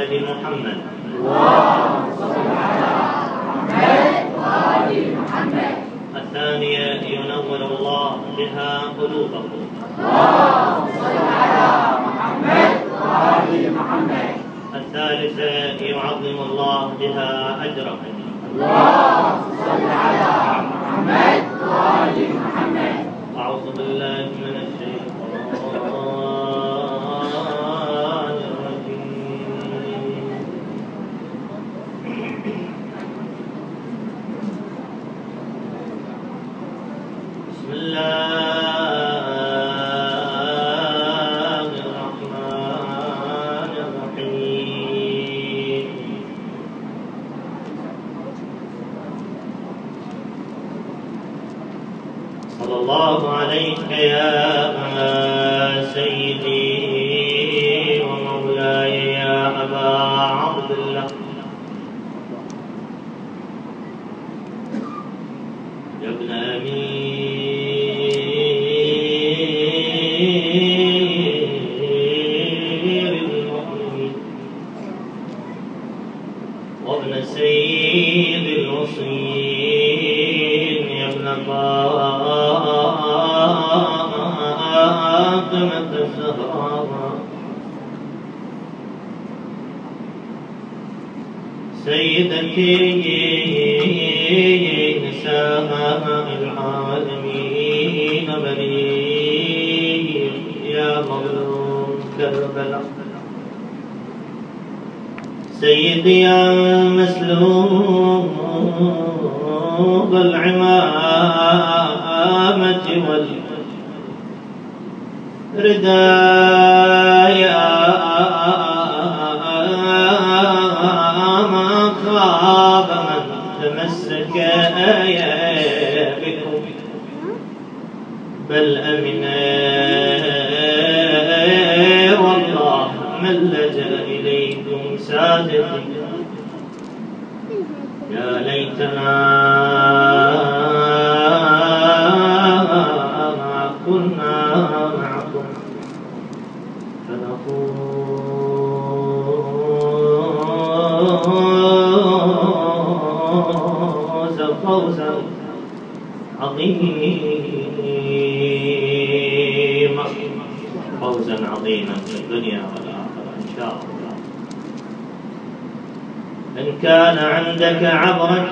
آل محمد. اللهم صل على محمد وآل محمد. الثانية ينور الله بها قلوبكم. اللهم صل على محمد وآل محمد. الثالثة يعظم الله بها أجركم. اللهم صل على محمد وآل محمد. أعوذ بالله من الشيطان الرجيم. بسم الله الرحمن الرحيم. صلى الله عليك يا سيدي ومولاي يا أبا عبد الله، يا ابن أمير المؤمنين وابن سيد الوصيين، يا ابن فاطمة الزهراء، سيدتي نساء العالمين، بريء يا مظلوم كربلاء، سيدي يا مسلوب العمامة والرداء، يا ما خاب من تمسك بكم بل أمن، والله من لجأ إليكم سادتي، يا ليتنا كنا معكم فنفوز فوزا عظيما، فوزا عظيما في الدنيا والآخرة إن شاء الله. إن كان عندك عبرة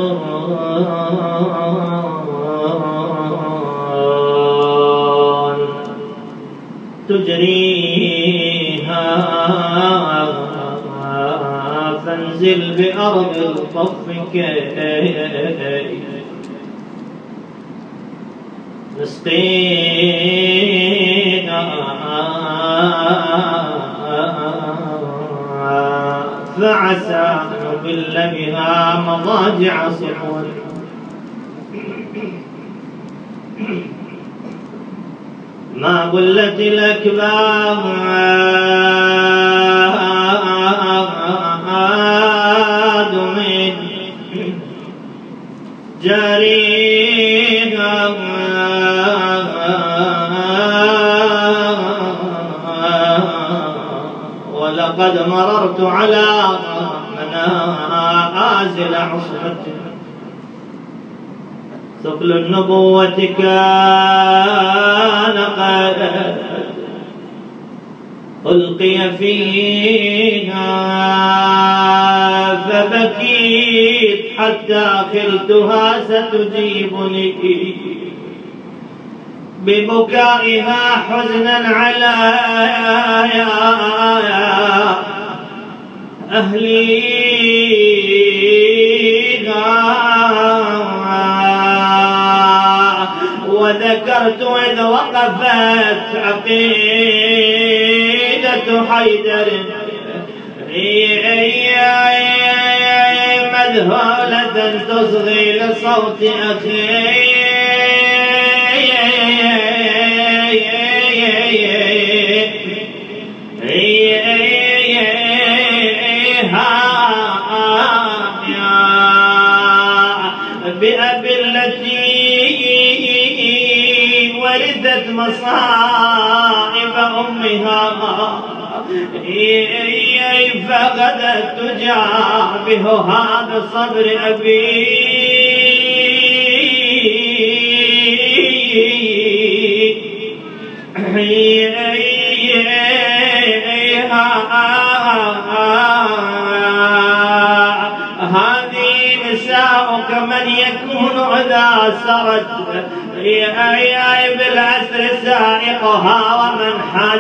تجريها فانزل بأرض الطف كي نسقيها، فعسى أن نبل بها مضاجع صحون. ما بلت الأكباد من جاريها، ولقد مررت على منازل عصمة ثقل النبوة كان قد ألقي فيها، فبكيت حتى خلتها ستجيبني ببكائها حزنا على أهليها، وذكرت إذ وقفت عقيدة حيدر مذهولة تصغي لصوت أخي، بأبي التي ورثت مصائب أمها فغدت تجابه هذا صبر أبي هذه نساؤك من يكون إذا سرت بالعسر سائقها ومن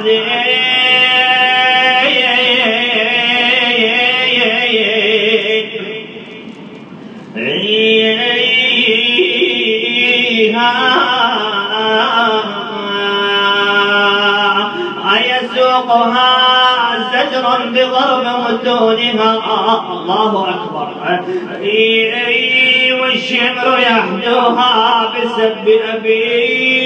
يسوقها زجرا بضرب متونها. الله أكبر. والشمر يحدوها بسب أبي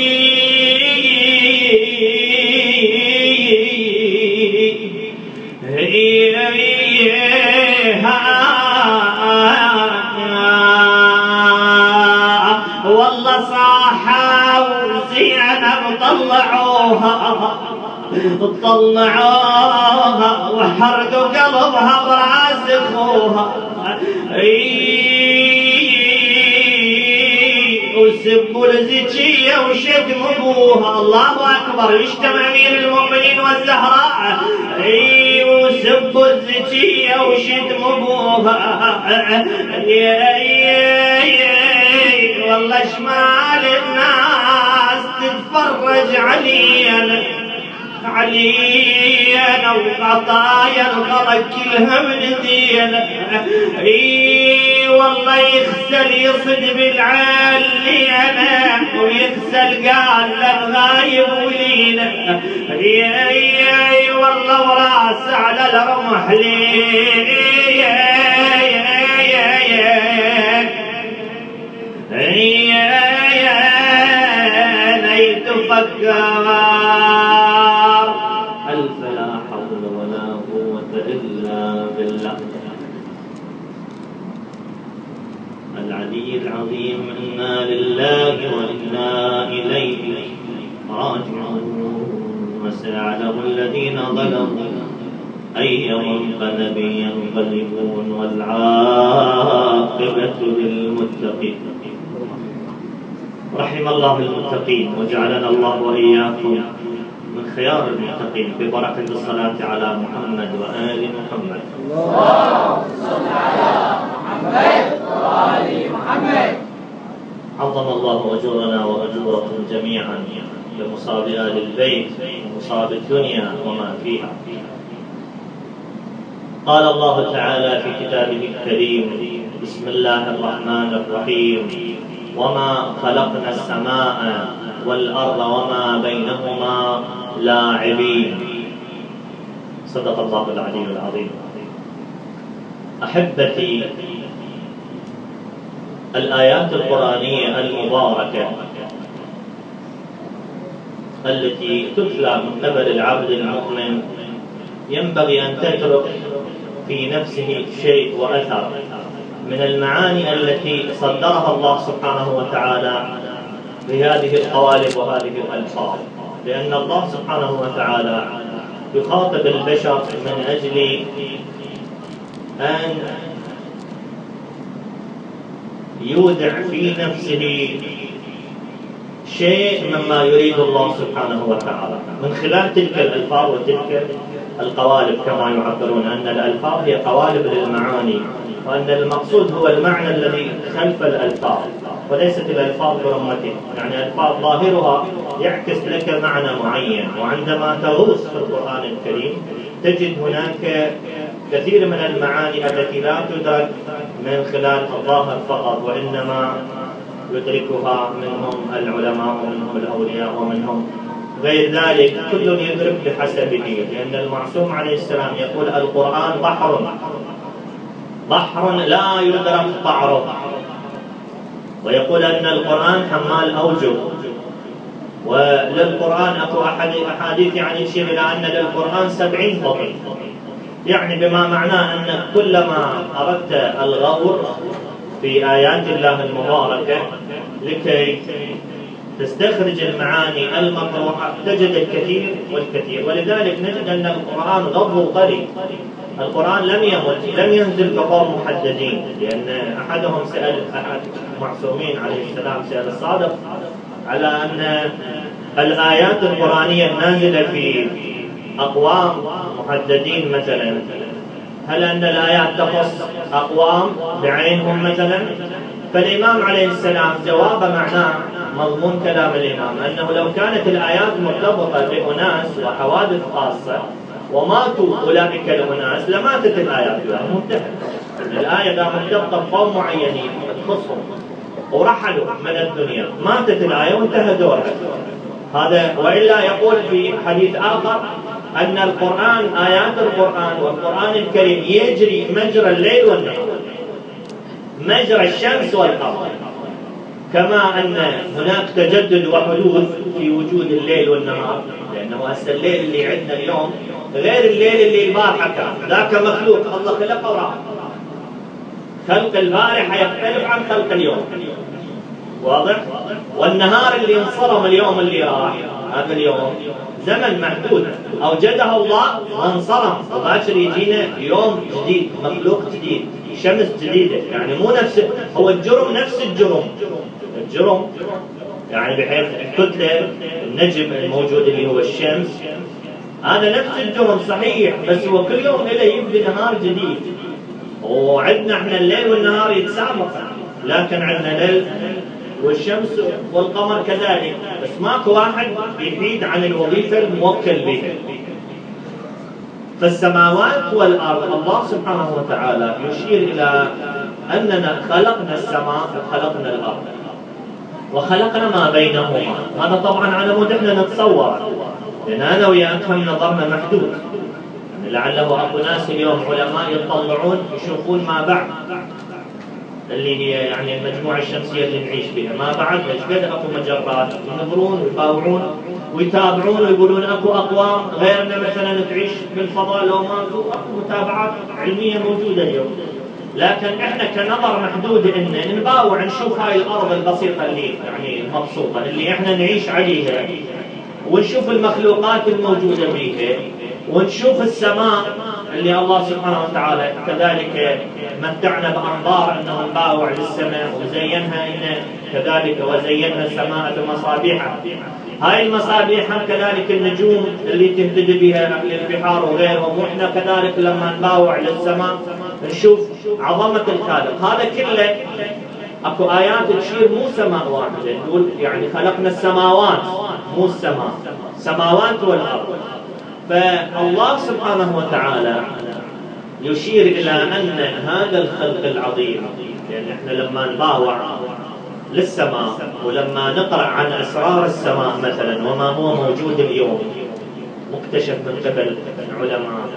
والله صاحوا زينب طلعوها وحرقوا قلبها براس اخوها وسبوا الزكية وشتم ابوها. الله اكبر. يشتم امير المؤمنين والزهراء وسبوا الزكية وشتم ابوها. والله شمال الناس تتفرج علينا وقطايا الغرق كلها من دينا. والله يغسل يصد بالعلينا ويغسل قال للغايب ولينا. والله وراس على الرمح تفكر. ألف لا حول ولا قوة إلا بالله العلي العظيم. إنا لله وإنا إليه راجعون. وسيعلم الذين ظلموا أي منقلب ينقلبون والعاقبة للمتقين. رحم الله المتقين وجعلنا الله وإياكم من خيار المتقين ببركة الصلاة على محمد وآل محمد. اللهم صل على محمد وآل محمد. عظم الله أجورنا وأجوركم جميعا بمصاب آل البيت ومصاب الدنيا وما فيها. قال الله تعالى في كتابه الكريم: بسم الله الرحمن الرحيم: وما خلقنا السماء والأرض وما بينهما لاعبين. صدق الله العلي العظيم. أحبتي، الآيات القرآنية المباركة التي تتلى من قبل العبد المؤمن ينبغي أن تترك في نفسه شيء وأثر من المعاني التي صدرها الله سبحانه وتعالى بهذه القوالب وهذه الألفاظ، لأن الله سبحانه وتعالى يخاطب البشر من أجل أن يودع في نفسه شيء مما يريد الله سبحانه وتعالى من خلال تلك الألفاظ وتلك القوالب، كما يعبرون أن الألفاظ هي قوالب للمعاني، وأن المقصود هو المعنى الذي خلف الألفاظ وليست الألفاظ برمتها. يعني ألفاظ ظاهرها يعكس لك معنى معين، وعندما تغوص في القرآن الكريم تجد هناك كثير من المعاني التي لا تدرك من خلال الظاهر فقط، وإنما يدركها منهم العلماء ومنهم الأولياء ومنهم غير ذلك، كل يدرك بحسبه، لأن المعصوم عليه السلام يقول: القرآن بحر لا يدرك قعره، ويقول أن القرآن حمال أوجه، وللقرآن أكو أحاديث يعني يشير إلى أن للقرآن 70 بطن، يعني بما معناه أن كلما أردت الغور في آيات الله المباركة لكي تستخرج المعاني المطروحة تجد الكثير والكثير. ولذلك نجد أن القرآن غض طري. القرآن لم يمت، لم ينزل بقوم محددين، لأن أحدهم سأل أحد المعصومين عليه السلام، سأل الصادق على أن الآيات القرآنية النازلة في أقوام محددين مثلا، هل أن الآيات تخص أقوام بعينهم مثلا؟ فالإمام عليه السلام جواب معناه مضمون كلام الإمام أنه لو كانت الآيات مرتبطة بأناس وحوادث خاصة وماتوا أولئك الأناس لماتت الآيات لهم منتهى. الآية إذا مرتبطة بقوم معينين تخصهم ورحلوا من الدنيا ماتت الآية وانتهى دورها هذا. وإلا يقول في حديث آخر أن القرآن، آيات القرآن والقرآن الكريم يجري مجرى الليل والنهار، مجرى الشمس والقمر، كما أن هناك تجدد وحدوث في وجود الليل والنهار، لأنه هسه الليل اللي عندنا اليوم غير الليل اللي البارحة كان، ذاك مخلوق الله خلقه وراح. خلق البارحة يختلف عن خلق اليوم، واضح؟ والنهار اللي انصرم اليوم اللي راح، هذا اليوم زمن محدود أوجده الله وانصرم، وباكر يجينا يوم جديد، مخلوق جديد، شمس جديدة. يعني مو نفس، هو الجرم نفس الجرم يعني بحيث الكتلة النجم الموجود اللي هو الشمس هذا نفس الجرم صحيح، بس هو كل يوم له يبدي نهار جديد. وعندنا احنا الليل والنهار يتسابق، لكن عندنا ليل والشمس والقمر كذلك، بس ماكو واحد يحيد عن الوظيفة الموكل بها. فالسماوات والأرض الله سبحانه وتعالى يشير إلى أننا خلقنا السماء وخلقنا الأرض وخلقنا ما بينهما. هذا طبعا على مود احنا نتصور، لأن أنا وياك هم نظرنا محدود. يعني لعله أكو ناس اليوم علماء يطلعون يشوفون ما بعد، اللي هي يعني المجموعة الشمسية اللي نعيش بها، ما بعد ايش قد اكو مجرات، ينظرون ويطالعون ويتابعون ويقولون اكو اقوام غيرنا مثلا تعيش بالفضاء لو ما اكو متابعات علمية موجودة اليوم. لكن احنا كنظر محدود ان نباوع نشوف هاي الارض البسيطة اللي يعني المبسوطة اللي احنا نعيش عليها، ونشوف المخلوقات الموجودة بيها، ونشوف السماء اللي الله سبحانه وتعالى كذلك متعنا بأنظار أنه نباوع للسماء وزينها إن كذلك وزينا السماء بمصابيح. هاي المصابيح هم كذلك النجوم اللي تهتدي بها أهل البحار وغيرهم، وإحنا كذلك لما نباوع للسماء نشوف عظمة الخالق. هذا كله أكو آيات تشير مو سماء واحدة، تقول يعني خلقنا السماوات مو السماء، سماوات والأرض. فالله سبحانه وتعالى يشير إلى أن هذا الخلق العظيم، لأن احنا لما نباوع للسماء ولما نقرأ عن أسرار السماء مثلا وما هو موجود اليوم مكتشف من قبل العلماء،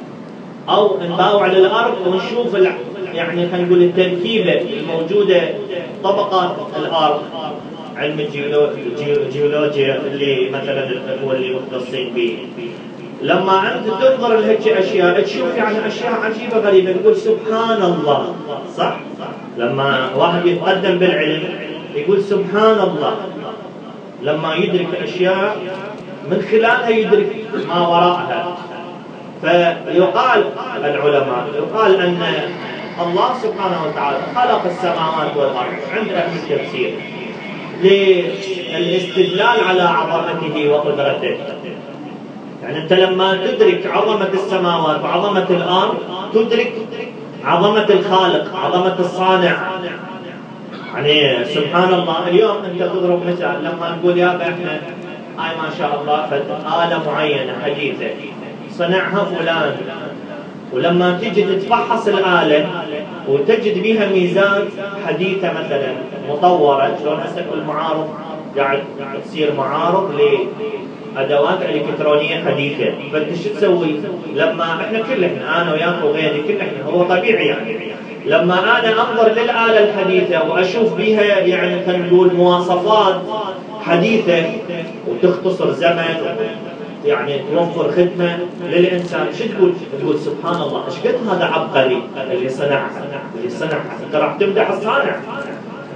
أو نباوع للأرض ونشوف يعني خلينا نقول التركيبة الموجودة طبقات الأرض، علم الجيولوجيا اللي مثلا هو اللي مختصين به. لما أنت تنظر لهيك أشياء تشوف يعني أشياء عجيبة غريبة، تقول سبحان الله، صح؟ لما واحد يتقدم بالعلم يقول سبحان الله، لما يدرك أشياء من خلالها يدرك ما وراءها. فيقال العلماء يقال أن الله سبحانه وتعالى خلق السماوات والأرض عند أهل التفسير للاستدلال على عظمته وقدرته. يعني أنت لما تدرك عظمة السماوات وعظمة الأرض تدرك عظمة الخالق، عظمة الصانع. يعني سبحان الله. اليوم أنت تضرب مثال لما نقول يا احنا هاي ما شاء الله آلة معينة حديثة صنعها فلان، ولما تجي تتفحص الآلة وتجد بها ميزات حديثة مثلا مطورة، شلون هسه المعارض قاعد تصير معارض لأدوات إلكترونية حديثة، فأنت شو تسوي؟ لما احنا كلنا أنا وياك وغيري كلنا هو طبيعي يعني لما أنا أنظر للآلة الحديثة وأشوف بها يعني خلينا نقول مواصفات حديثة وتختصر زمن يعني توفر خدمة للإنسان، شو تقول؟ تقول سبحان الله، ايش قد هذا عبقري اللي صنعها، انت راح تمدح الصانع،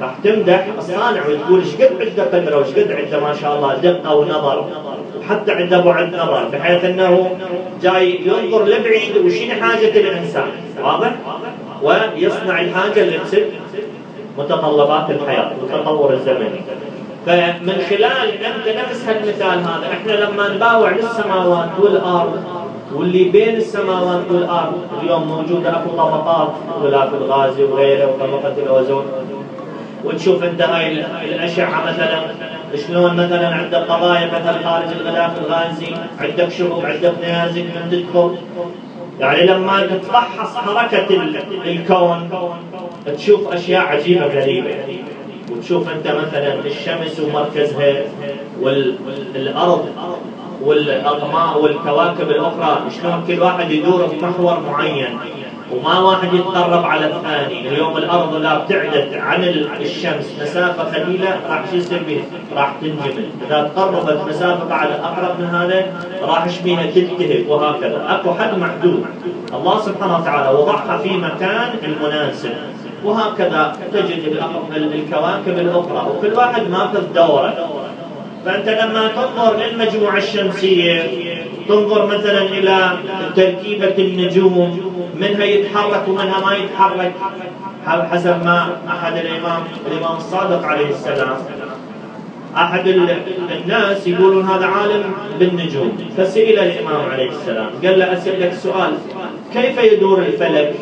راح تمدح الصانع وتقول ايش قد عنده قدره وايش قد عنده ما شاء الله دقه ونظر، وحتى عنده بعد نظر بحيث انه جاي ينظر لبعيد وشنو حاجه الانسان، واضح؟ ويصنع الحاجه اللي تسد متطلبات الحياه والتطور الزمني. فمن خلال نفس هالمثال هذا احنا لما نباوع للسماوات والارض واللي بين السماوات والارض، اليوم موجوده اكو طبقات، غلاف الغازي وغيره وطبقه الاوزون، وتشوف انت هاي الاشعه مثلا شلون مثلا عندك قضايا مثلا خارج الغلاف الغازي، عندك شهب، عندك نيازك من تدخل. يعني لما تتفحص حركه الكون تشوف اشياء عجيبه غريبه. وتشوف انت مثلا الشمس ومركزها والارض والاقمار والكواكب الاخرى شلون كل واحد يدور بمحور معين وما واحد يتقرب على الثاني. اليوم الارض لا بتعدت عن الشمس مسافه قليله راح شو يصير بها؟ راح تنجمد، اذا تقربت مسافه بعد اقرب من هذا راح بها تلتهب، وهكذا اكو حد محدود الله سبحانه وتعالى وضعها في مكان المناسب. وهكذا تجد الكواكب الاخرى وكل واحد ماخذ دوره. فانت لما تنظر للمجموعه الشمسيه تنظر مثلا الى تركيبه النجوم، منها يتحرك ومنها ما يتحرك حسب ما احد الامام الصادق عليه السلام، احد الناس يقولون هذا عالم بالنجوم، فسئل الامام عليه السلام قال له اسالك سؤال، كيف يدور الفلك؟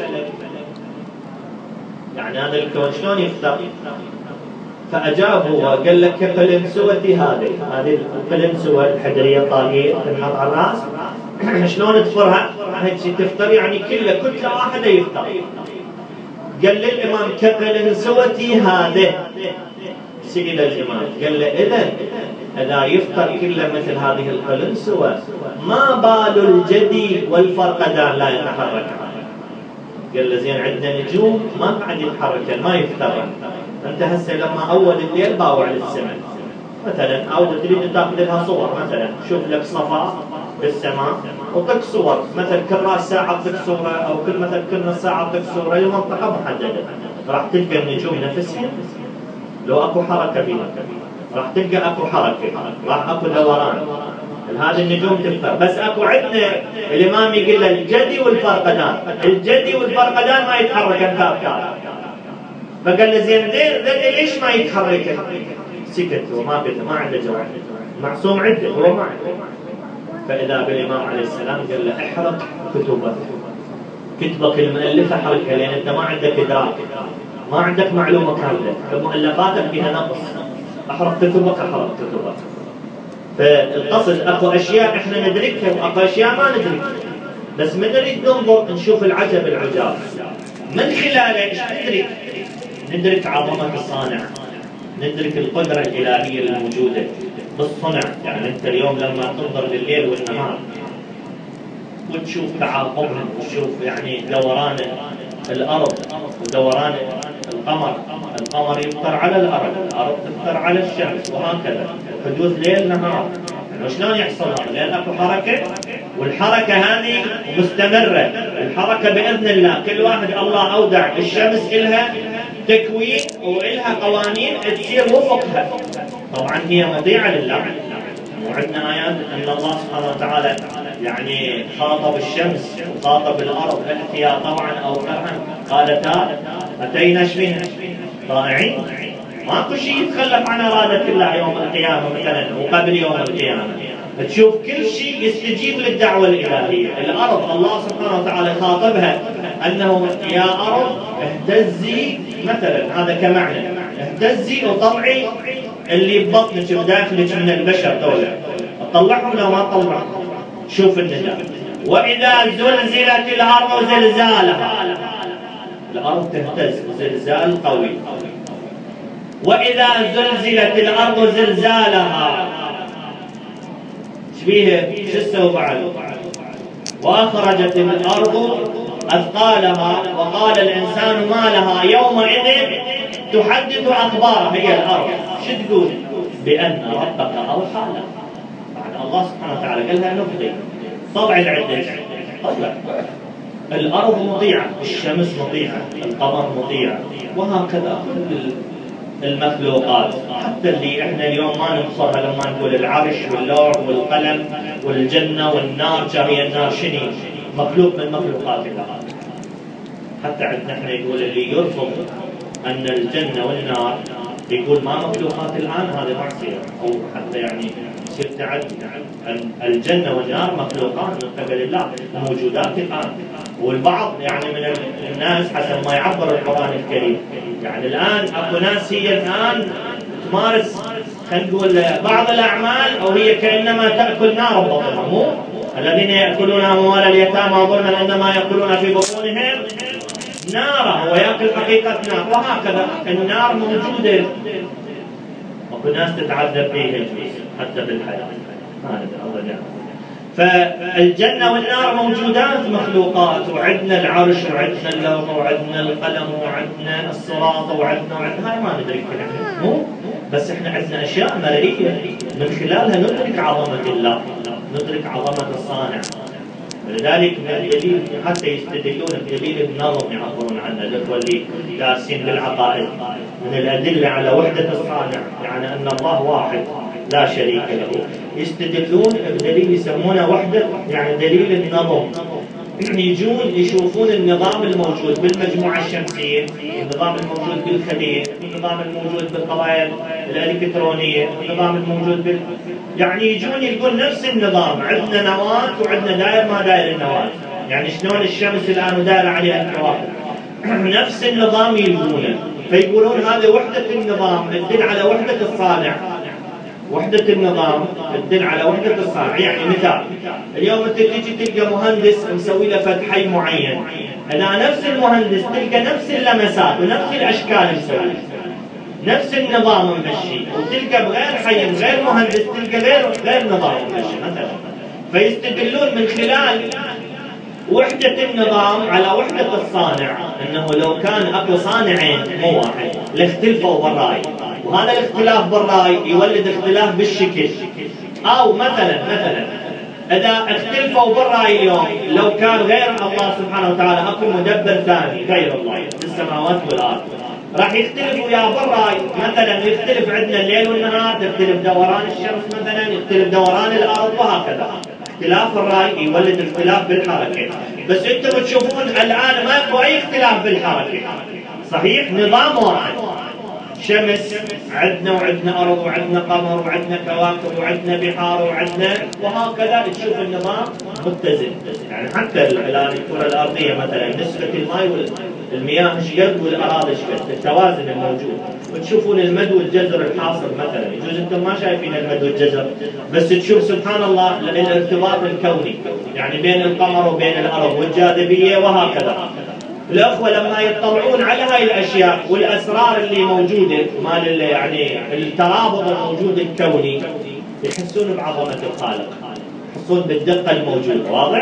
يعني هذا الكون شلون يفتح؟ فأجاب هو قال لك كفلنسوة هذه الفلنسوة الحجرية الطالية تنحط على الرأس، شلون تفرها؟ هيك تفتر يعني كله كتلة واحدة يفتر. قال للإمام كفلنسوة هذه، سئل الإمام قال له إذا يفتر كله مثل هذه الفلنسوة ما بال الجدي والفرقدان لا يتحركان؟ قال له زين عندنا نجوم ما قاعد يتحركن ما يفترن. انت هسه لما اول الليل باوع للسماء مثلا او تريد تاخذ لها صور، مثلا شوف لك صفاء بالسماء وطق صور، مثلا كل راس ساعه طق صوره او كل مثلا كل نص ساعه طق صوره لمنطقه محدده، راح تلقى النجوم نفسها لو اكو حركه بها راح تلقى اكو حركه، راح اكو دوران، هذه النجوم تفتر. بس اكو عندنا الامام يقول له الجدي والفرقدان، الجدي والفرقدان ما يتحركن كاب. فقال له زين ليش ما يتحركن؟ سكت وما قلت ما عنده جواب، معصوم عنده هو ما عنده. فاذا بالامام عليه السلام قال له احرق كتبك المؤلفه حركها، لان انت ما عندك ادراك، ما عندك معلومه كامله، مؤلفاتك فيها نقص، احرق كتبك. فالقصد اكو اشياء احنا ندركها واكو اشياء ما ندركها، بس من نريد ننظر نشوف العجب العجاب من خلاله ايش ندرك عظمه الصانع، ندرك القدره الالهيه الموجوده بالصنع. يعني انت اليوم لما تنظر لليل والنهار وتشوف تعاقبهم وتشوف يعني دوران الارض ودوران القمر يفتر على الارض تفتر على الشمس، وهكذا حدوث ليل نهار. وشلون يحصل هذا؟ لان اكو حركه، والحركه هذه مستمره، الحركه باذن الله. كل واحد الله اودع الشمس الها تكوين والها قوانين تسير وفقها. طبعا هي مطيعه لله، وعندنا ايات ان الله سبحانه وتعالى يعني خاطب الشمس وخاطب الارض اتيا طوعا او كرها قالتا اتينا شبينا طائعين. ماكو شيء يتخلف عن اراده الله يوم القيامه مثلا وقبل يوم القيامه. تشوف كل شيء يستجيب للدعوه الالهيه. الارض الله سبحانه وتعالى خاطبها انه يا ارض اهتزي مثلا، هذا كمعنى اهتزي وطلعي اللي ببطنك بداخلك من البشر دولة، تطلعهم لو ما تطلعهم. شوف النداء واذا زلزلت الارض زلزالها، الارض تهتز زلزال قوي. واذا زلزلت الارض زلزالها شبيها شو تسوي بعد؟ واخرجت الارض اثقالها وقال الانسان ما لها يومئذ تحدث اخبارها. هي الارض شو تقول؟ بان ربك اوحى لها. بعد الله سبحانه وتعالى قال لها نفضي طبع العده، طلع الارض مطيعه، الشمس مطيعه، القمر مطيع، وهكذا المخلوقات، حتى اللي احنا اليوم ما نبصرها لما نقول العرش واللوح والقلم والجنة والنار، هي النار شنو؟ مخلوق من مخلوقات الله. حتى عندنا احنا يقول اللي يرفض ان الجنة والنار يقول ما مخلوقات الان، هذا معصية، او حتى يعني يصير تعدي. الجنة والنار مخلوقات من قبل الله، موجودات الان. والبعض يعني من الناس حسب ما يعبر القرآن الكريم، يعني الان اكو ناس هي الان تمارس خلينا نقول بعض الاعمال او هي كانما تاكل نار بطنها، مو الذين ياكلون اموال اليتامى ظلما انما ياكلون في بطونهم نارا، هو ياكل حقيقه نار. وهكذا النار موجوده، اكو ناس تتعذب فيها حتى بالحياه، ما ندري الله يعلم. فالجنه والنار موجودات مخلوقات، وعندنا العرش وعندنا اللوح وعندنا القلم وعندنا الصراط وعندنا هاي ما ندري كلها، مو بس احنا عندنا اشياء مرئيه من خلالها ندرك عظمه الله، ندرك عظمه الصانع. ولذلك من الدليل حتى يستدلون بدليل النظم يعبرون عنه الاخوه اللي دارسين بالعقائد، من الادله على وحده الصانع، يعني ان الله واحد لا شريك له، يستدلون بدليل يسمونه وحده، يعني دليل النظم. يجون يشوفون النظام الموجود بالمجموعه الشمسيه، النظام الموجود بالخليه، النظام الموجود بالقضايا الالكترونيه، النظام الموجود يعني يجون يلقون نفس النظام، عندنا نواه وعندنا دائر ما داير النواه، يعني شلون الشمس الان دايره عليها الكواكب، نفس النظام يلقونه، فيقولون هذا وحده النظام تدل على وحده الصانع. وحدة النظام تدل على وحدة الصانع. يعني مثال، اليوم انت تجي تلقى مهندس مسوي له فد حي معين، اذا نفس المهندس تلقى نفس اللمسات ونفس الاشكال مسوي، نفس النظام ممشي، وتلقى بغير حي بغير مهندس تلقى غير نظام ممشي مثلا. فيستدلون من خلال وحدة النظام على وحدة الصانع، انه لو كان اكو صانعين مو واحد لاختلفوا بالرأي، وهذا الاختلاف بالرأي يولد اختلاف بالشكل. او مثلا اذا اختلفوا بالرأي اليوم، لو كان غير الله سبحانه وتعالى اكو مدبر ثاني غير الله بالسماوات والارض، راح يختلفوا يا بالرأي. مثلا يختلف عندنا الليل والنهار، تختلف دوران الشمس مثلا، يختلف دوران الارض، وهكذا. اختلاف الرأي يولد اختلاف بالحركة. بس انتم تشوفون الان ماكو اي اختلاف بالحركة، صحيح نظام واحد، شمس عندنا وعندنا ارض وعندنا قمر وعندنا كواكب وعندنا بحار وعندنا، وهكذا تشوف النظام متزن. يعني حتى الان الكرة الارضية مثلا نسبة الماء والمياه شقد والاراضي شقد، التوازن الموجود. وتشوفون المد والجزر الحاصل مثلا، يجوز انتم ما شايفين المد والجزر، بس تشوف سبحان الله الارتباط الكوني، يعني بين القمر وبين الارض والجاذبية وهكذا. الأخوة لما يطلعون على هاي الأشياء والأسرار اللي موجودة مال يعني الترابط الموجود الكوني، يحسون بعظمة الخالق، يحسون بالدقة الموجودة. واضح؟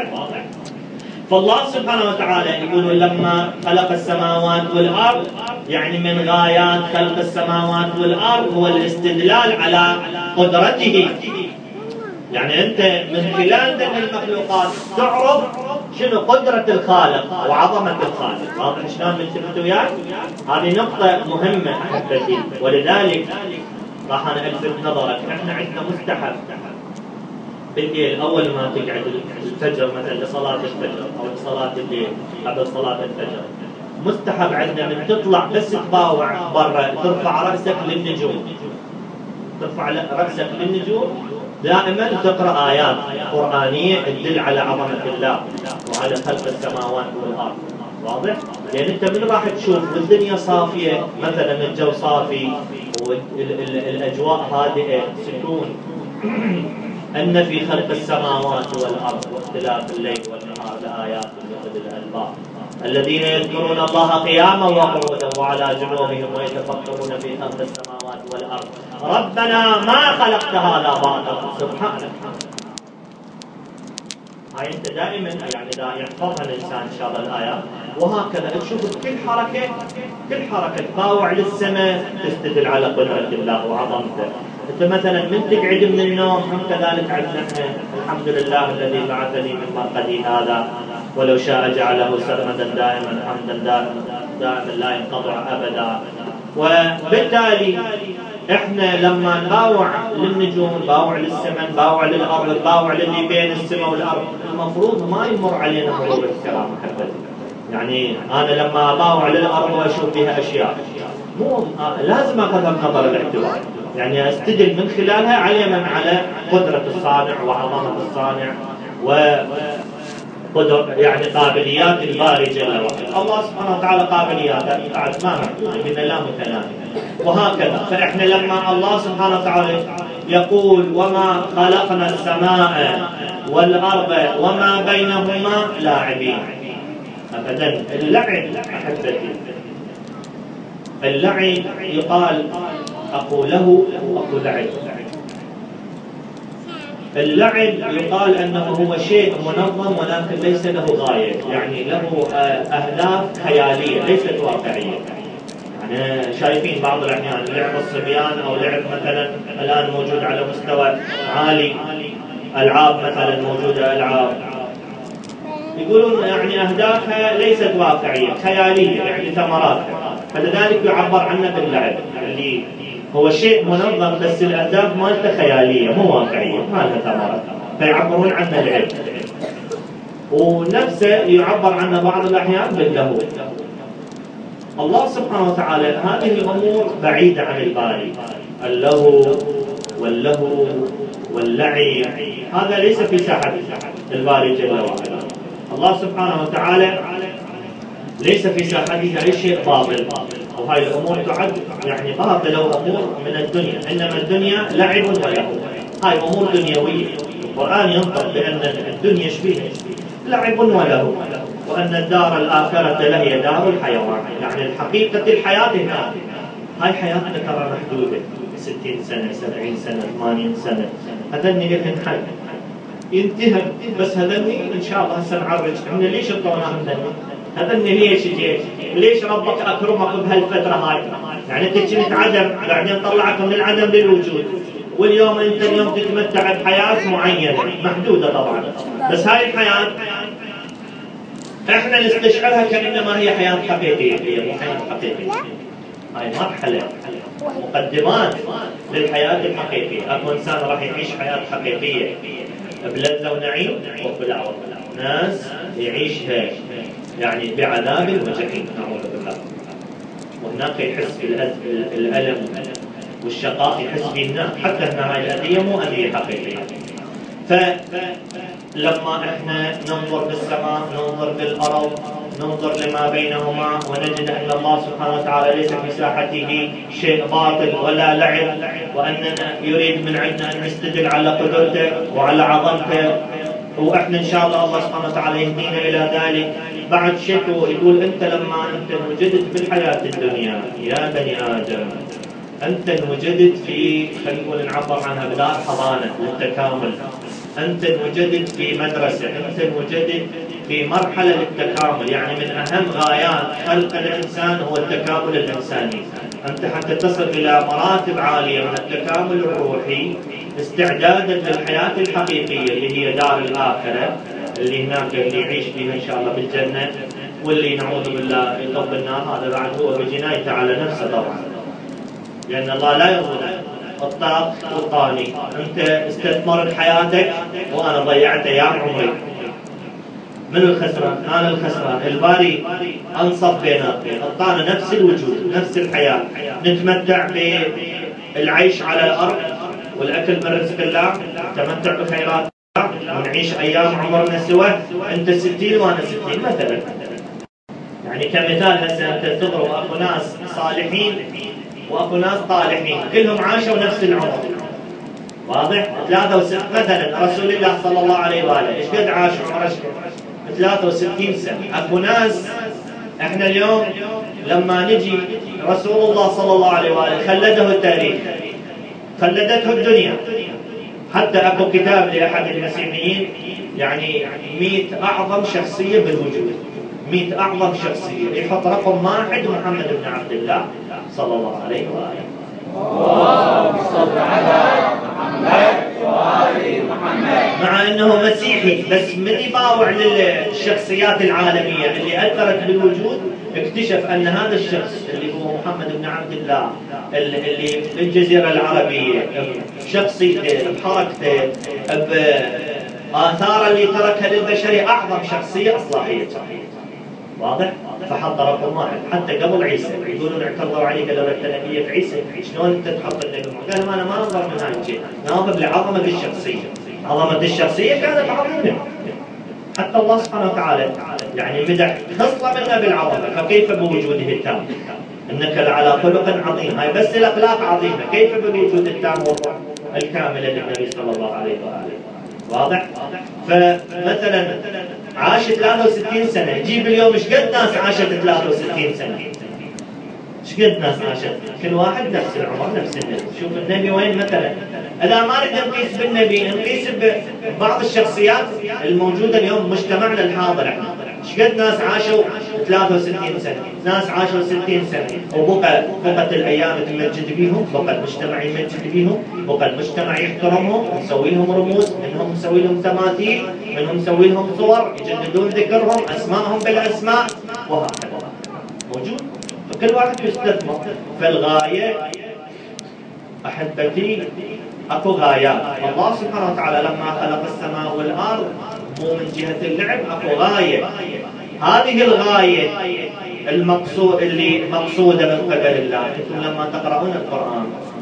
فالله سبحانه وتعالى يقول لما خلق السماوات والأرض، يعني من غايات خلق السماوات والأرض هو الاستدلال على قدرته. يعني أنت من خلال ذهن المخلوقات تعرف شنو قدرة الخالق وعظمة الخالق. واضح شلون منتبهتوا وياي؟ هذه نقطة مهمة أحبتي. ولذلك راح أنا ألفت نظرك، احنا عندنا مستحب بالليل أول ما تقعد الفجر مثلا لصلاة الفجر أو لصلاة الليل قبل صلاة الفجر، مستحب عندنا من تطلع بس تباوع برا ترفع رأسك للنجوم، ترفع رأسك للنجوم، دائما تقرأ آيات قرآنية تدل على عظمة الله وعلى خلق السماوات والأرض. واضح؟ لأن أنت من راح تشوف والدنيا صافية مثلا، الجو صافي والأجواء هادئة سكون، أن في خلق السماوات والأرض واختلاف الليل والنهار لآيات لأولي الألباب الذين يذكرون الله قياما وقعودا وعلى جنوبهم ويتفكرون في خلق السماوات والأرض ربنا ما خلقت هذا باطلا سبحانك. هاي انت دائما يعني يحفظها الانسان ان شاء الله الايات. وهكذا تشوف كل حركه تباوع للسماء تستدل على قدره الله وعظمته. انت مثلا من تقعد من النوم هم كذلك عندنا الحمد لله الذي بعث لي من مرقدي هذا ولو شاء جعله سرمدا دائما حمدا دائما لا ينقطع ابدا. وبالتالي احنا لما نباوع للنجوم، نباوع للسماء، نباوع للارض، نباوع للي بين السماء والارض، المفروض ما يمر علينا مرور الكرام محبتي. يعني انا لما اباوع للارض واشوف فيها اشياء مو لازم اخذها بنظر الاعتبار، يعني استدل من خلالها على قدرة الصانع وعظمة الصانع وقدر يعني قابليات الباري جل وعلا. الله سبحانه وتعالى قابلياته ما محدودة بنا لا متناهية، وهكذا. فاحنا لما الله سبحانه وتعالى يقول وما خلقنا السماء والارض وما بينهما لاعبين، ابدا اللعب احبتي، اللعب يقال أقوله وأقول لعب. اللعب يقال أنه هو شيء منظم ولكن ليس له غاية، يعني له أهداف خيالية ليست واقعية. يعني شايفين بعض الأحيان لعب الصبيان أو لعب مثلا الآن موجود على مستوى عالي، ألعاب مثلا موجودة ألعاب يقولون يعني أهدافها ليست واقعية خيالية، يعني ثمراتها، فلذلك يعبر عنه باللعب اللي هو شيء منظم بس الأهداف مالته خيالية مو واقعية ما لها ثمرات، فيعبرون عنه لعب. ونفسه يعبر عنه بعض الأحيان باللهو. الله سبحانه وتعالى هذه الأمور بعيدة عن الباري، اللهو واللعب هذا ليس في ساحة الباري جل وعلا. الله سبحانه وتعالى ليس في ساحته أي شيء باطل، وهاي الأمور تعد يعني باطلة وأمور من الدنيا، إنما الدنيا لعب ولهو، هاي أمور دنيوية. القرآن ينطق بأن الدنيا شبيه لعب ولهو، وأن الدار الآخرة لهي دار الحيوان، يعني الحقيقة الحياة هناك. هاي حياتنا ترى محدودة 60 سنة 70 سنة 80 سنة، هذني لكن حي ينتهي، بس هذني إن شاء الله هسه نعرج احنا ليش انطوناهم هذني ليش جيت؟ ليش ربك أكرمك بهالفترة هاي؟ يعني أنت كنت عدم بعدين طلعك من العدم للوجود، واليوم أنت اليوم تتمتع بحياة معينة محدودة طبعا، بس هاي الحياة احنا نستشعرها كأنما هي حياة حقيقية، هي مو حياة حقيقية. هاي مرحلة مقدمات للحياة الحقيقية. أكو إنسان راح يعيش حياة حقيقية بلذة ونعيم، وبلا ناس يعيشها يعني بعذاب وجحيم نعوذ بالله، وهناك يحس بالألم والشقاء، يحس به هناك، حتى هنا هاي الأذية مو أذية حقيقية. فلما احنا ننظر بالسماء، ننظر بالأرض، ننظر لما بينهما، ونجد أن الله سبحانه وتعالى ليس في ساحته شيء باطل ولا لعب، وأننا يريد من عندنا أن نستدل على قدرته وعلى عظمته، واحنا ان شاء الله سبحانه وتعالى يهدينا الى ذلك. بعد شكو يقول انت لما انت وجدت بالحياه الدنيا يا بني ادم، انت وجدت في خلينا نقول نعبر عنها بدار حضانه للتكامل، انت وجدت في مدرسه، انت وجدت في مرحله للتكامل، يعني من اهم غايات خلق الانسان هو التكامل الانساني. انت حتى تصل الى مراتب عاليه من التكامل الروحي استعدادا للحياه الحقيقيه اللي هي دار الاخره، اللي هناك اللي يعيش فيها ان شاء الله بالجنه، واللي نعوذ بالله يطب النار، هذا بعد هو بجنايته على نفسه طبعا، لان الله لا يظلم. الطاق القاني انت استثمرت حياتك وانا ضيعت ايام عمري، من الخسران؟ انا الخسران. الباري انصف بيناتنا، اعطانا نفس الوجود نفس الحياه، نتمتع بالعيش على الارض والاكل من رزق الله، نتمتع بخيرات ونعيش ايام عمرنا سوا، انت 60 وانا 60 مثلا. يعني كمثال هسه انت تضرب اكو ناس صالحين واكو ناس طالحين كلهم عاشوا نفس العمر، واضح؟ 63 مثلا رسول الله صلى الله عليه واله ايش قد عاش عمره؟ 63 سنه. اكو ناس احنا اليوم لما نجي رسول الله صلى الله عليه واله خلده التاريخ، خلدته الدنيا، حتى اكو كتاب لاحد المسيحيين يعني 100 اعظم شخصيه بالوجود، 100 اعظم شخصيه، يحط رقم 1 محمد بن عبد الله صلى الله عليه واله. اللهم صل على محمد وآل محمد. مع أنه مسيحي، بس من يباوع للشخصيات العالمية اللي أثرت بالوجود اكتشف أن هذا الشخص اللي هو محمد بن عبد الله اللي في الجزيرة العربية بشخصيته بحركته بآثار اللي تركها للبشرية أعظم شخصية إصلاحية. واضح؟ فحط رقم واحد حتى قبل عيسى. يقولون اعترضوا عليه قالوا انت نبيك عيسى، شلون انت تحط النبي؟ قال انا ما انظر من هاي الشيء، ناظر لعظمه الشخصيه. عظمه الشخصيه كانت عظيمه، حتى الله سبحانه وتعالى يعني مدح خصله منا بالعظمه، فكيف بوجوده التام؟ انك لعلى خلق عظيم. هاي بس الاخلاق عظيمه، كيف بالوجود التام والروح الكامله للنبي صلى الله عليه واله. واضح؟ فمثلا عاش 63 سنه، جيب اليوم ايش قد ناس عاشت 63 سنه؟ ايش قد ناس عاشت؟ كل واحد نفس العمر نفس النبي. شوف النبي وين مثلا. اذا ما نقدر نقيس بالنبي نقيس ببعض الشخصيات الموجوده اليوم بمجتمعنا الحاضر. احنا ايش قد ناس عاشوا 63 سنه، ناس عاشوا 60 سنه، وبقت الايام تمجد بيهم، بقى المجتمع يمجد بيهم، بقى المجتمع يحترمهم، نسوي لهم رموز، منهم نسوي لهم تماثيل، منهم نسوي لهم صور، يجددون ذكرهم، اسمائهم بالاسماء، وهكذا موجود. فكل واحد يستثمر. فالغايه احبتي اكو غايات. الله سبحانه وتعالى لما خلق السماء والارض مو من جهه اللعب، اكو غايه. هذه الغايه المقصود اللي مقصوده من قبل الله. انتم لما تقرؤون القران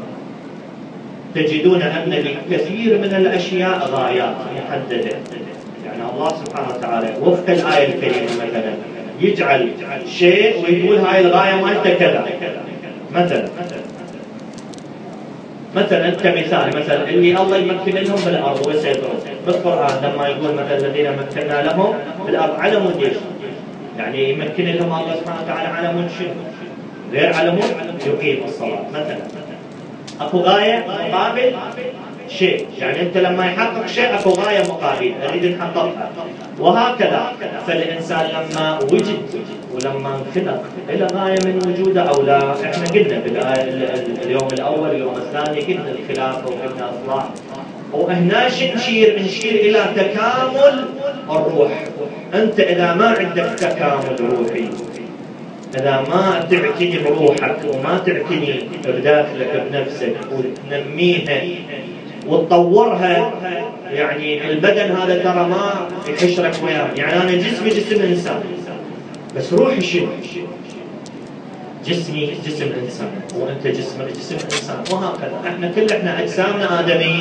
تجدون ان لكثير من الاشياء غايات محدده. يعني الله سبحانه وتعالى وفق الايه الكريمه مثلا يجعل شيء ويقول هاي الغايه مالته كذا. مثلا كمثال مثلا اللي الله يمكن لهم بالارض ويسيطرون بالقران لما يقول مثلا الذين مكنا لهم بالارض على مود ايش؟ يعني يمكن لهم الله سبحانه وتعالى على مود شنو؟ غير على مود يقيم الصلاه مثلا. اكو غايه مقابل شيء، يعني انت لما يحقق شيء اكو غايه مقابل اريد نحققها، وهكذا. فالانسان لما وجد ولما انخلق الى غايه من وجوده او لا. احنا قلنا اليوم الاول اليوم الثاني قلنا الخلافه وقلنا اصلاح، وهنا نشير الى تكامل الروح. انت اذا ما عندك تكامل روحي، إذا ما تعتني بروحك وما تعتني بداخلك بنفسك وتنميها وتطورها، يعني البدن هذا ترى ما يحشرك وياه. يعني أنا جسمي جسم إنسان، بس روحي شنو؟ جسمي جسم إنسان، وأنت جسمك جسم إنسان، وهكذا. إحنا أجسامنا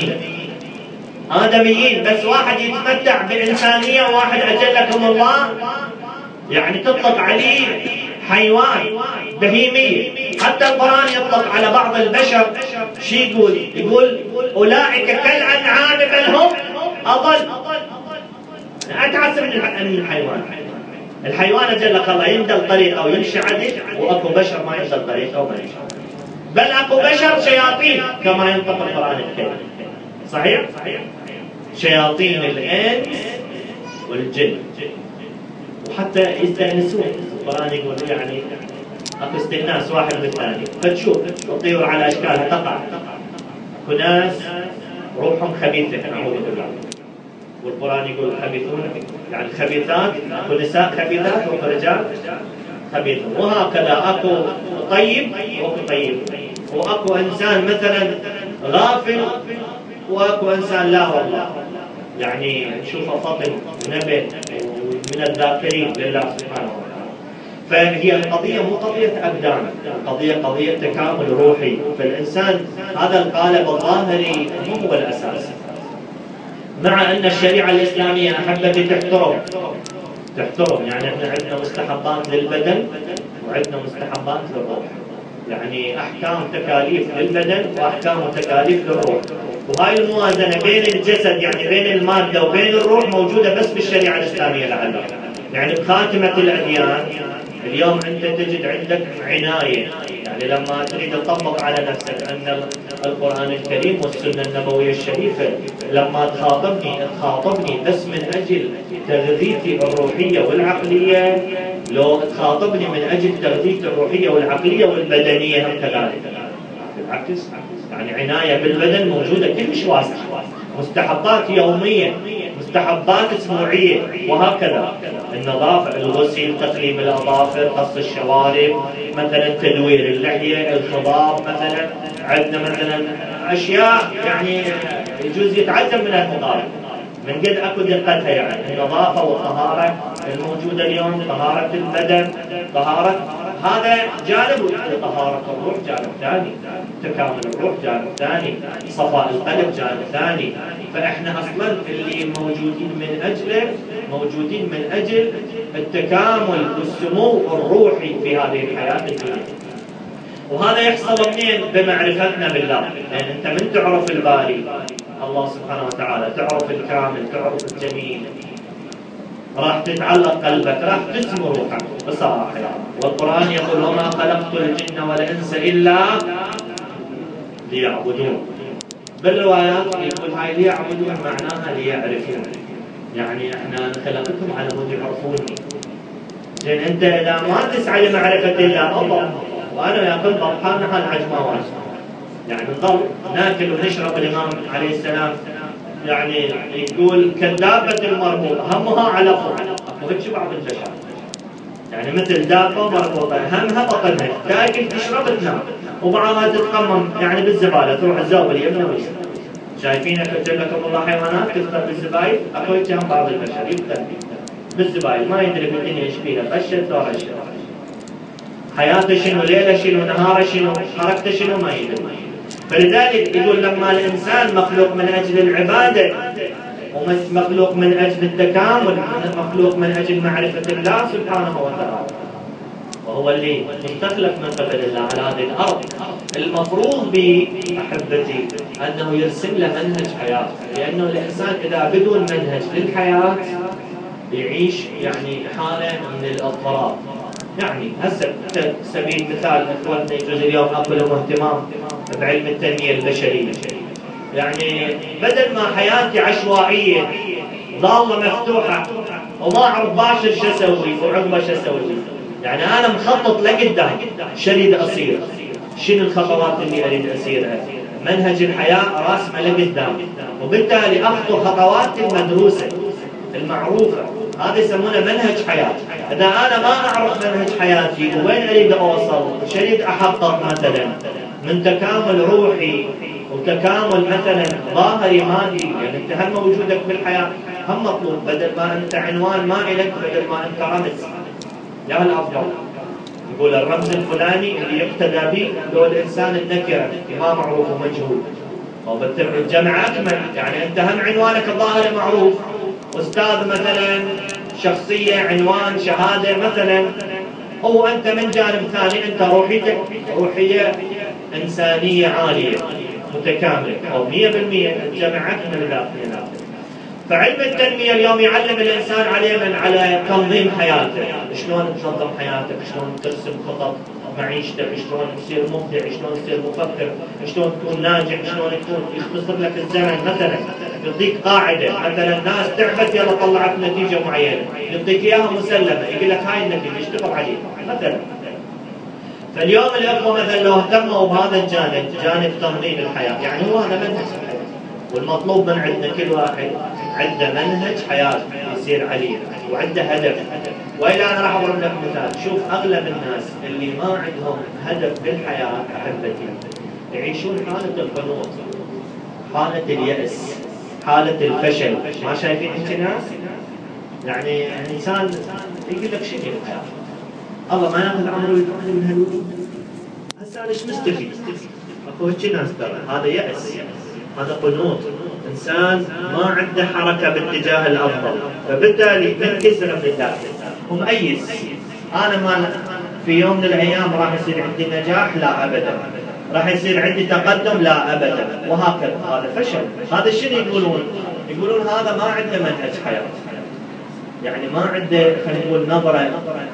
آدميين، بس واحد يتمتع بإنسانية وواحد أجلكم الله يعني تطلق عليه حيوان بهيمية. حتى القرآن يطلق على بعض البشر شي يقول أولئك كالأنعام بل هم أضل. أتعس من الحيوان. الحيوان أجلك الله يمدل طريقه ويمشي عدل، وأكو بشر ما يمدل طريقه وما يمشي، بل أكو بشر شياطين كما ينطق القرآن الكريم. صحيح؟ شياطين الإنس والجن، وحتى يستأنسون. القرآن يقول يعني اكو استئناس واحد بالثاني. فتشوف الطيور على اشكالها تقع. اكو ناس روحهم خبيثه نعوذ بالله، والقرآن يقول خبيثون يعني خبيثات. اكو نساء خبيثات واكو رجال خبيثون، وهكذا. اكو طيب واكو طيب، واكو انسان مثلا غافل واكو انسان لا والله يعني نشوفه فطن ونبه من الذاكرين لله سبحانه وتعالى. فهي القضية مو قضية أبدان، قضية تكامل روحي. فالإنسان هذا القالب الظاهري مو هو الأساس، مع أن الشريعة الإسلامية أحبتي تحترم. يعني احنا عندنا مستحبات للبدن وعندنا مستحبات للروح، يعني أحكام تكاليف للبدن وأحكام وتكاليف للروح. وهاي الموازنة بين الجسد يعني بين المادة وبين الروح موجودة بس بالشريعة الإسلامية لعلها. يعني بخاتمة الأديان اليوم أنت تجد عندك عناية، يعني لما تريد تطبق على نفسك أن القرآن الكريم والسنة النبوية الشريفة لما تخاطبني بس من أجل تغذيتي الروحية والعقلية، لو تخاطبني من أجل تغذيتي الروحية والعقلية والبدنية هم كذلك. بالعكس يعني عناية بالبدن موجودة كلش واسعة، مستحبات يومية، مستحبات أسبوعية، وهكذا. النظافة، الغسل، تقليم الأظافر، قص الشوارب، مثلا تدوير اللحية، الخضاب، مثلا عندنا مثلا أشياء يعني يجوز يتعلم منها المطالب من قد أكو دقتها. يعني النظافة والطهارة الموجودة اليوم، طهارة البدن، طهارة هذا جانب، طهارة الروح جانب ثاني، تكامل الروح جانب ثاني، صفاء القلب جانب ثاني. فإحنا أصلا اللي موجودين من أجل التكامل والسمو الروحي في هذه الحياة الدنيا. وهذا يحصل منين؟ بمعرفتنا بالله. لأن أنت من تعرف الباري الله سبحانه وتعالى، تعرف الكامل، تعرف الجميل، راح تتعلق قلبك، راح تسمو روحك بصراحة. والقرآن يقول وما خلقت الجن والإنس إلا ليعبدون. بالروايات يقول هاي ليعبدون معناها ليعرفون، يعني احنا خلقتهم على مود يعرفوني. لأن أنت إذا ما تسعى لمعرفة الله الله، وأنا يقول ضبحانها العجماوات، يعني نظل ناكل ونشرب. الإمام عليه السلام يعني يقول كالدابة المربوطة همها علقها، وهيك بعض البشر يعني مثل دابة مربوطة همها بطنها، تاكل تشرب تنام، وبعضها تتقمم يعني بالزبالة، تروح تزاول اليمين ويسار. شايفين كتب لكم الله حيوانات تفطر بالزبايل؟ اكو كان بعض البشر يفطر بالزبايل، ما يدري بالدنيا ايش فيها، فشل دورة شنو، حياته شنو، ليله شنو، نهاره شنو، حركته شنو، ما يدري. فلذلك يقول لما الانسان مخلوق من اجل العباده، ومخلوق من اجل التكامل، مخلوق من اجل معرفه الله سبحانه وتعالى، وهو اللي مستخلف من قبل الله على هذه الارض، المفروض به احبتي انه يرسم له منهج حياه. لانه الانسان اذا بدون منهج للحياه يعيش يعني حاله من الاضطراب. يعني هسه سبيل مثال اخواننا يجوز اليوم اكو لهم اهتمام بعلم التنميه البشريه، يعني بدل ما حياتي عشوائيه ضاله مفتوحه وما اعرف باشر شو اسوي وعقبه شو اسوي، يعني انا مخطط لقدام شو اريد اصير، شنو الخطوات اللي اريد اسيرها، منهج الحياه راسمه لقدام، وبالتالي اخطو خطوات المدروسه المعروفه. هذا يسمونه منهج حياه. اذا انا ما اعرف منهج حياتي وين اريد اوصل، وش اريد احقق مثلا من تكامل روحي وتكامل مثلا ظاهري مادي، يعني انت هم وجودك بالحياه هم مطلوب، بدل ما انت عنوان ما الك، بدل ما انت رمز. يا الافضل يقول الرمز الفلاني اللي يقتدى به هو الانسان النكره ما معروف ومجهول، والجمع اكمل. يعني انت هم عنوانك الظاهري معروف، استاذ مثلا، شخصيه، عنوان، شهاده مثلا، هو انت من جانب ثاني انت روحيتك روحيه انسانيه عاليه متكامله او 100% الجمع اكمل داخلنا. فعلم التنمية اليوم يعلم الإنسان على تنظيم حياته، شلون تنظم حياتك، شلون ترسم خطط معيشتك، شلون تصير مبدع، شلون تصير مفكر، شلون تكون ناجح، شلون تكون يختصر لك الزمن. مثلا يعطيك قاعدة، مثلا ناس تعبت يلا طلعت نتيجة معينة، يعطيك إياها مسلمة، يقول لك هاي النتيجة اشتغل عليها مثلا. فاليوم الأخوة مثلا لو اهتموا بهذا الجانب، جانب تنظيم الحياة، يعني هو هذا منهج الحياة، والمطلوب من عندنا كل واحد عنده منهج حياة يسير عليه وعنده هدف. وإلا أنا راح أضرب لك مثال، شوف أغلب الناس اللي ما عندهم هدف بالحياة أحبتي يعيشون حالة القنوط، حالة اليأس، حالة الفشل. ما شايفين انت ناس؟ يعني إنسان يقول لك شنو الحياة؟ الله ما ياخذ عمره ويطلعني من هالوجود، هسه أنا ايش مستفيد؟ أكو هيك ناس ترى، هذا يأس، هذا قنوط، إنسان ما عنده حركة باتجاه الأفضل، فبالتالي منكسر في الداخل ومؤيس. أنا ما في يوم من الأيام راح يصير عندي نجاح؟ لا أبدا. راح يصير عندي تقدم؟ لا أبدا. وهكذا، هذا فشل. هذا شنو يقولون؟ يقولون هذا ما عنده منهج حياة، يعني ما عنده خلينا نقول نظرة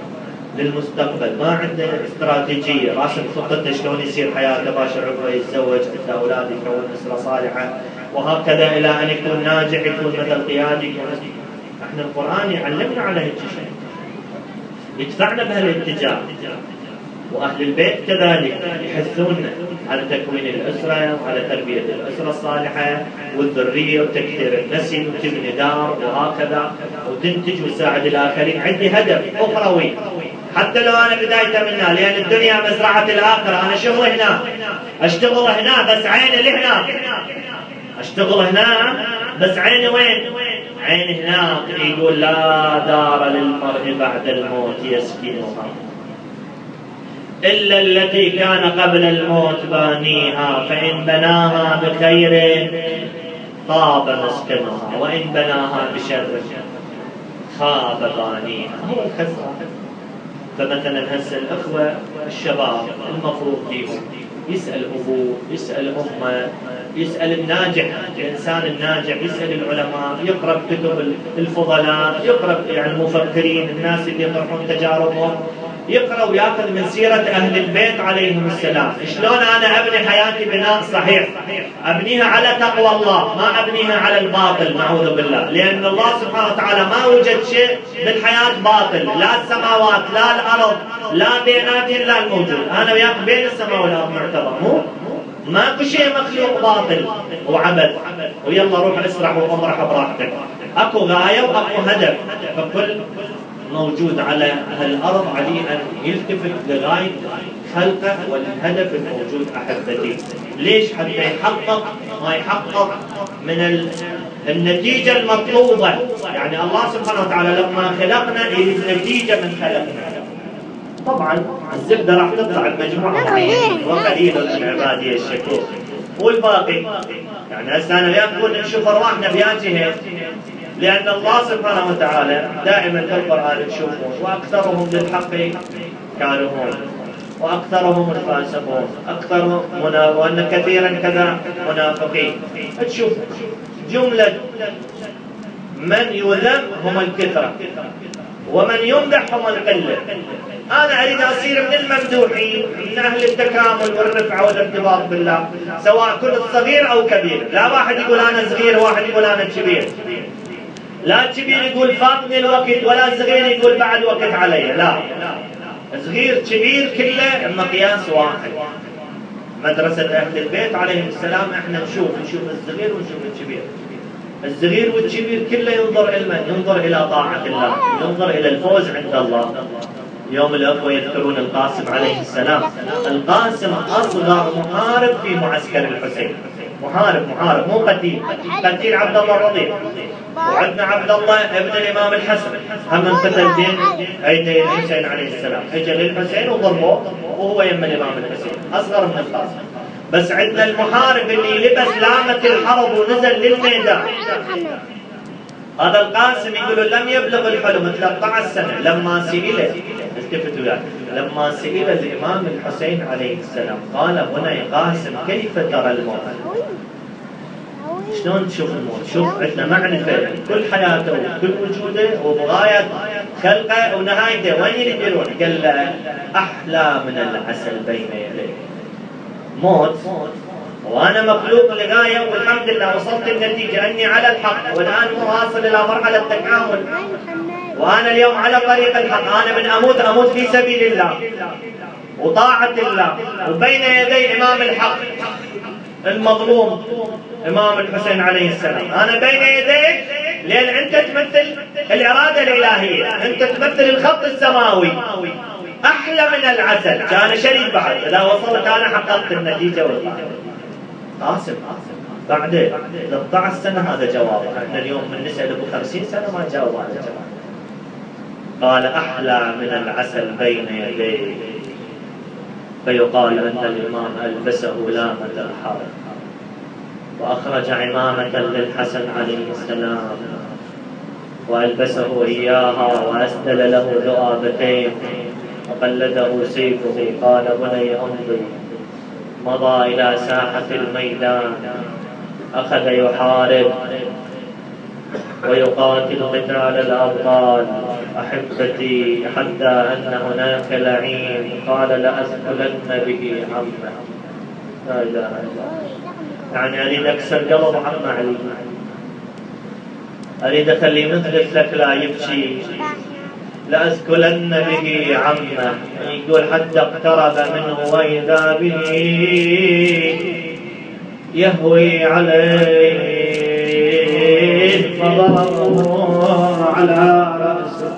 للمستقبل، ما عنده استراتيجية، راسم خطته شلون يصير حياته، باشر عمره يتزوج، عنده أولاد، يكون أسرة صالحة، وهكذا إلى أن يكون ناجح، يكون مثل قيادي. احنا القرآن يعلمنا على هيك شيء، يدفعنا بهالاتجاه. وأهل البيت كذلك يحثون على تكوين الأسرة وعلى تربية الأسرة الصالحة والذرية وتكثير النسل وتبني دار وهكذا وتنتج وتساعد الآخرين. عندي هدف أخروي حتى لو أنا بدايته منها، لأن الدنيا مزرعة الآخرة. أنا شغل هنا، أشتغل هنا بس عيني لهنا، أشتغل هنا بس عيني وين؟ عيني هناك. يقول لا دار للمرء بعد الموت يسكنها إلا التي كان قبل الموت بانيها، فإن بناها بخير طاب مسكنها وإن بناها بشر خاب بانيها. هو الخسارة. فمثلا هسه الأخوة الشباب المفروض فيهم يسأل أبوه، يسأل أمه، يسأل الناجح، الإنسان الناجح يسأل العلماء، يقرأ كتب الفضلاء، يقرأ يعني المفكرين، الناس اللي يطرحون تجاربهم، يقرأ ويأخذ من سيرة أهل البيت عليهم السلام. شلون أنا أبني حياتي بناء صحيح؟ أبنيها على تقوى الله، ما أبنيها على الباطل نعوذ بالله. لأن الله سبحانه وتعالى ما وجد شيء بالحياة باطل، لا السماوات لا الأرض لا بيناتهم لا الموجود. أنا وياك بين السماء والأرض معتبر، ماكو شيء مخلوق باطل وعبث ويلا روح اسرح وامرح براحتك. اكو غايه واكو هدف، فكل موجود على الارض عليه ان يلتفت لغايه خلقه والهدف الموجود احبتي. ليش؟ حتى يحقق ما يحقق من النتيجه المطلوبه. يعني الله سبحانه وتعالى لما خلقنا يريد نتيجه من خلقنا. طبعا الزبده راح تطلع بمجموعه معينه وقليل من عبادي الشكور والباقي. يعني هسه انا وياك نقول نشوف ارواحنا بها جهه، لان الله سبحانه وتعالى دائما في القران تشوفون واكثرهم للحق كارهون واكثرهم الفاسقون وان كثيرا كذا منافقين. تشوف جمله من يذم هم الكثره ومن يمدح هم القله. أنا أريد أصير من الممدوحين، من أهل التكامل والرفعة والارتباط بالله، سواء كنت صغير أو كبير. لا واحد يقول أنا صغير واحد يقول أنا كبير، لا كبير يقول فاتني الوقت ولا صغير يقول بعد وقت علي. لا، صغير كبير كله مقياس واحد. مدرسة أهل البيت عليهم السلام احنا نشوف الصغير ونشوف الكبير. الصغير والكبير كله ينظر إلى من؟ ينظر إلى طاعة الله، ينظر إلى الفوز عند الله. يوم الأخوة يذكرون القاسم عليه السلام. القاسم أصغر محارب في معسكر الحسين، محارب مو قتيل عبد الله الرضيع. وعندنا عبد الله ابن الإمام الحسن هم انقتل بين أيدي الحسين عليه السلام، اجى للحسين وضربوه وهو يم الإمام الحسين، أصغر من القاسم. بس عندنا المحارب اللي لبس لامة الحرب ونزل للميدان، هذا القاسم يقولوا لم يبلغ الحلم 13 سنة. لما سئل التفتوا يعني لما سئل الإمام الحسين عليه السلام قال هنا يا قاسم كيف ترى الموت؟ شلون تشوف الموت؟ شوف عندنا معرفة كل حياته وكل وجوده وبغاية خلقه ونهايته وين يريد يروح؟ قال له أحلى من العسل بين يديه. موت وأنا مخلوق لغاية والحمد لله وصلت النتيجة أني على الحق، والآن واصل إلى مرحلة التكامل، وأنا اليوم على طريق الحق. أنا من أموت في سبيل الله وطاعة الله وبين يدي إمام الحق المظلوم إمام الحسين عليه السلام. أنا بين يديك لأن أنت تمثل الإرادة الإلهية، أنت تمثل الخط السماوي. أحلى من العسل. كان شريك بعد إذا وصلت أنا حققت النتيجة والطاعة. قاسم بعد 13 سنة هذا جوابه. احنا اليوم من نسأل ابو 50 سنة ما جاوب هذا الجواب. قال أحلى من العسل بين يديه. فيقال أن الإمام ألبسه لامة الحرب وأخرج عمامة للحسن عليه السلام وألبسه إياها وأسدل له ذؤابتين وقلده سيفه. قال بني أمضي. مضى إلى ساحة الميدان، أخذ يحارب ويقاتل قتال الأبطال. أحبتي حتى أن هناك لعين قال لأسألن به عمه. لا إله إلا الله. يعني أريد أكسر قلب عم علي، أريد أخليه مثل لك لا يبكي لأسكلن به عمه. يقول حتى اقترب منه وإذا به يهوي عليه فضربه على رأسه.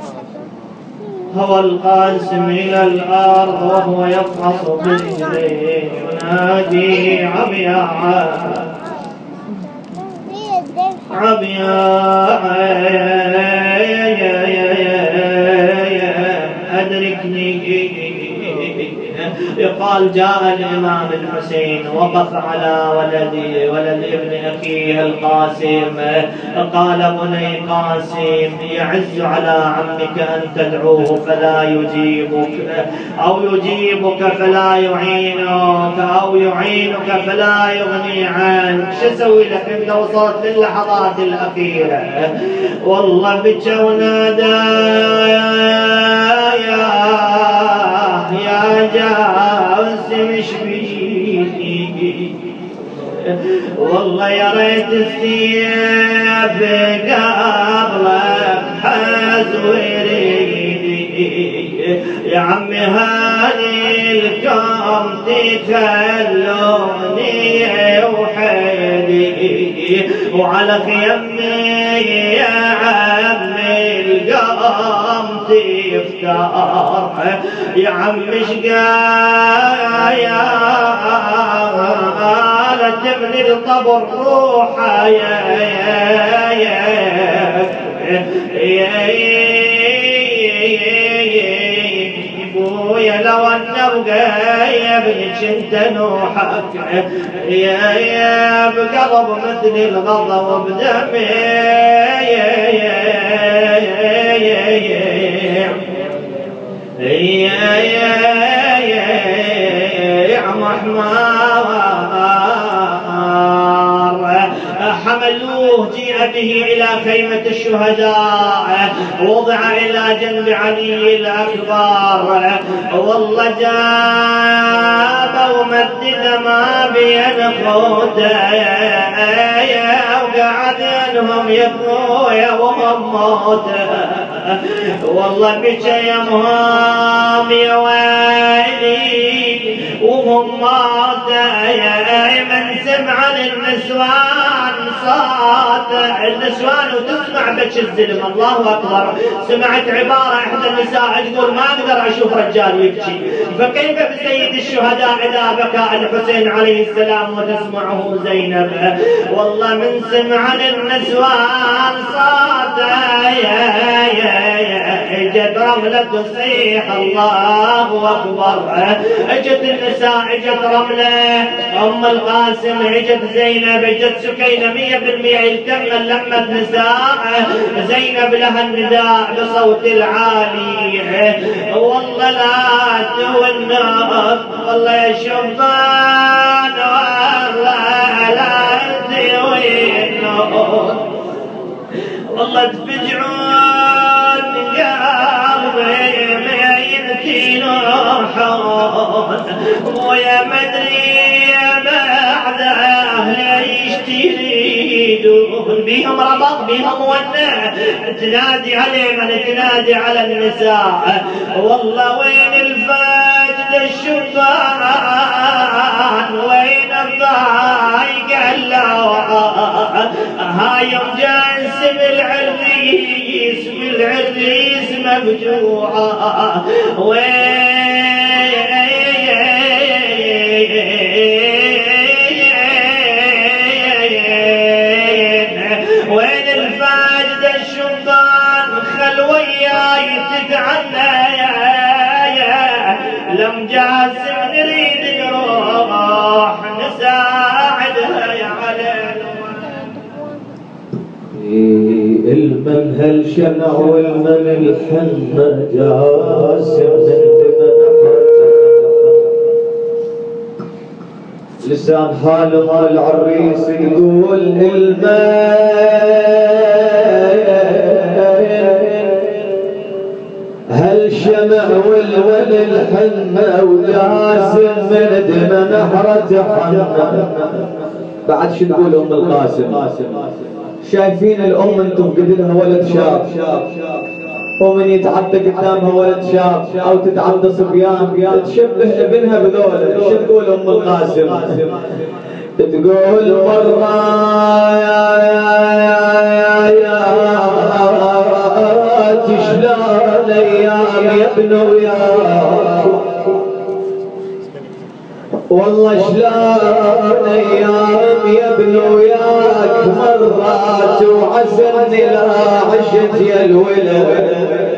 هوى القاسم إلى الأرض وهو يفحص بالليل ينادي عمياء أدركني. يقال جاء الإمام الحسين وقف على ولد ابن أخيه القاسم، قال بني قاسم يعز على عمك أن تدعوه فلا يجيبك، أو يجيبك فلا يعينك، أو يعينك فلا يغني عنك. شو أسوي لك أنت وصلت للحظات الأخيرة؟ والله بك ونادى يا جاوز مشبيك، والله يا ريت السيف قبلك حزوري. يا عمي هاني الكون تخلوني وحدي، وعلى خيمي يا عمي القوم تفتار. يا عمي شقايا لا تبني القبر روحه يا لو أنه غايب كنت نوحك يا بقلب مثل الغضب بدمي يا محمار. حملوه جيء به إلى خيمة الشهداء، وضع إلى جنب علي الأكبر. والله جاب ومدد ما بين خوته، وقعد انهم يبكوا وهم موته. والله بكى يا مهام يا ويلي وهم موته. من سمع للنسوان صوت النسوان وتسمع بك الزلم. الله أكبر. سمعت عبارة إحدى النساء تقول ما أقدر أشوف رجال يبكي، فكيف بسيد الشهداء إذا بكى الحسين عليه السلام وتسمعه زينب. والله من سمع للنسوان صوت اجت رملة تصيح الله أكبر. اجت النساء، اجت رملة أم القاسم، اجت زينب، اجت سكينة، 100% التم لمة نساء زينب لها النداء بصوت العالي. والله لا تونك، والله يا شبان والله لا تونك، والله تفجعون قلبي ميتين روحون. ويا مدري بعد أهل يشتريدون بهم ربط بهم ونع تنادي عليهم، تنادي على النساء. والله وين الفاجد الشبان، وين الضايق اللوعان. هاي يوم جالس بالعريس مفجوعة. وين الفاجد الشبان، خل وياي تدعنا لم جاسم نريد نروح نساعدها يا علي. المن هالشمع والمن الحنة جاسم من دمن لسان حال العريس يقول هالشمع والمن الحنة وجاسم من دمن نحرة حنة. بعد شو تقول أم القاسم؟ شايفين الأم انتم قد لها ولد شاب، ومن يتعدى قدامها ولد شاب او تتعدى صبيان تشبه ابنها بذولا. شو تقول ام القاسم؟ تقول مرة يا شلون ايام يا ابن وياك، والله شلون ايام يا ابن وياك مرات وعزمني لا عشت يا الولد.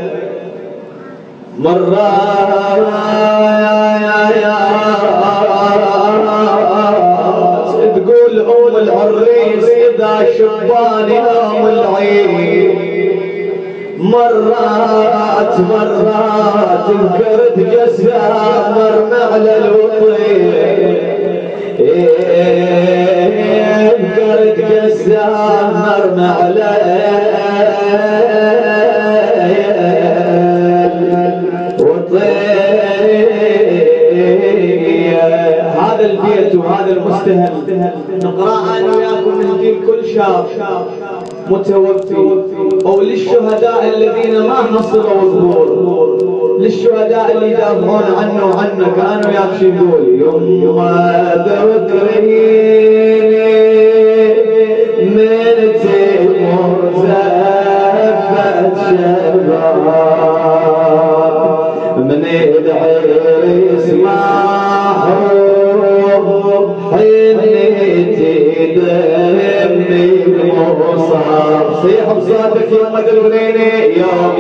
مرات تقول ام العريس اذا شباني ام العيد، مرات انكرت جسام مرمى على الوطيل، انكرت جسام مرمى على هذا البيت وهذا المستهل نقرأ أنا وياكم نهدي كل شاب متوفي، أو للشهداء الذين ما حصلوا الظهور، للشهداء اللي يدافعون عنه وعنك. أنا وياك شو نقول؟ يوم ذكريني من تمر زفت شباب من العريس محروم حنيتي دمي المصاب. صيح بصوتك يا ام الغنيني يوم